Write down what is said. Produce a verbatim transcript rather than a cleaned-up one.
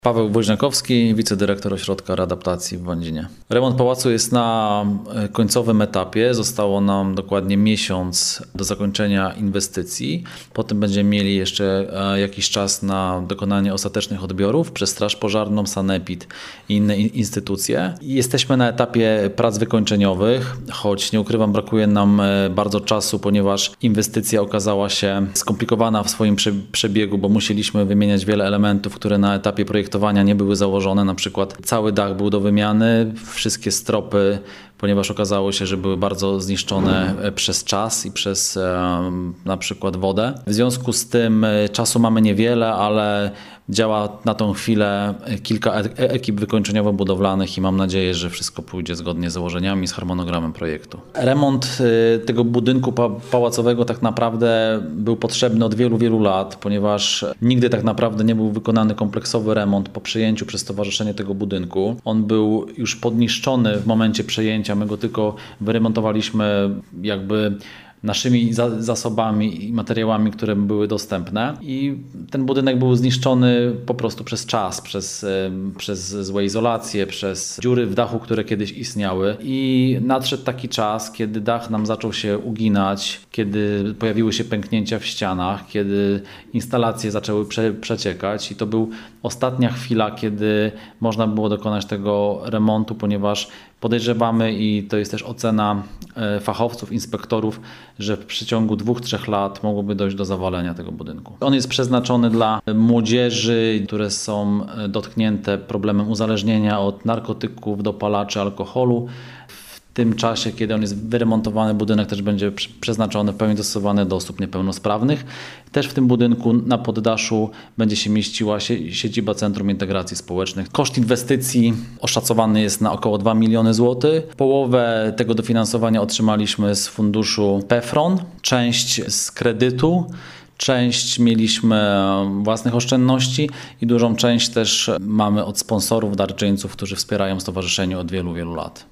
Paweł Woźniakowski, wicedyrektor Ośrodka Readaptacji w Będzinie. Remont pałacu jest na końcowym etapie. Zostało nam dokładnie miesiąc do zakończenia inwestycji. Potem będziemy mieli jeszcze jakiś czas na dokonanie ostatecznych odbiorów przez Straż Pożarną, Sanepid i inne instytucje. Jesteśmy na etapie prac wykończeniowych, choć nie ukrywam, brakuje nam bardzo czasu, ponieważ inwestycja okazała się skomplikowana w swoim przebiegu, bo musieliśmy wymieniać wiele elementów, które na etapie projektu nie były założone, na przykład cały dach był do wymiany, wszystkie stropy, ponieważ okazało się, że były bardzo zniszczone przez czas i przez na przykład wodę. W związku z tym czasu mamy niewiele, ale działa na tą chwilę kilka ekip wykończeniowo-budowlanych i mam nadzieję, że wszystko pójdzie zgodnie z założeniami, z harmonogramem projektu. Remont tego budynku pałacowego tak naprawdę był potrzebny od wielu, wielu lat, ponieważ nigdy tak naprawdę nie był wykonany kompleksowy remont po przejęciu przez stowarzyszenie tego budynku. On był już podniszczony w momencie przejęcia, my go tylko wyremontowaliśmy jakby naszymi zasobami i materiałami, które były dostępne, i ten budynek był zniszczony po prostu przez czas, przez, przez złe izolacje, przez dziury w dachu, które kiedyś istniały, i nadszedł taki czas, kiedy dach nam zaczął się uginać, kiedy pojawiły się pęknięcia w ścianach, kiedy instalacje zaczęły prze, przeciekać i to był ostatnia chwila, kiedy można było dokonać tego remontu, ponieważ podejrzewamy, i to jest też ocena fachowców, inspektorów, że w przeciągu dwóch, trzech lat mogłoby dojść do zawalenia tego budynku. On jest przeznaczony dla młodzieży, które są dotknięte problemem uzależnienia od narkotyków, dopalaczy, alkoholu. W tym czasie, kiedy on jest wyremontowany, budynek też będzie przeznaczony, w pełni dostosowany do osób niepełnosprawnych. Też w tym budynku na poddaszu będzie się mieściła siedziba Centrum Integracji Społecznej. Koszt inwestycji oszacowany jest na około dwa miliony złotych. Połowę tego dofinansowania otrzymaliśmy z funduszu PFRON, część z kredytu, część mieliśmy własnych oszczędności i dużą część też mamy od sponsorów, darczyńców, którzy wspierają stowarzyszenie od wielu, wielu lat.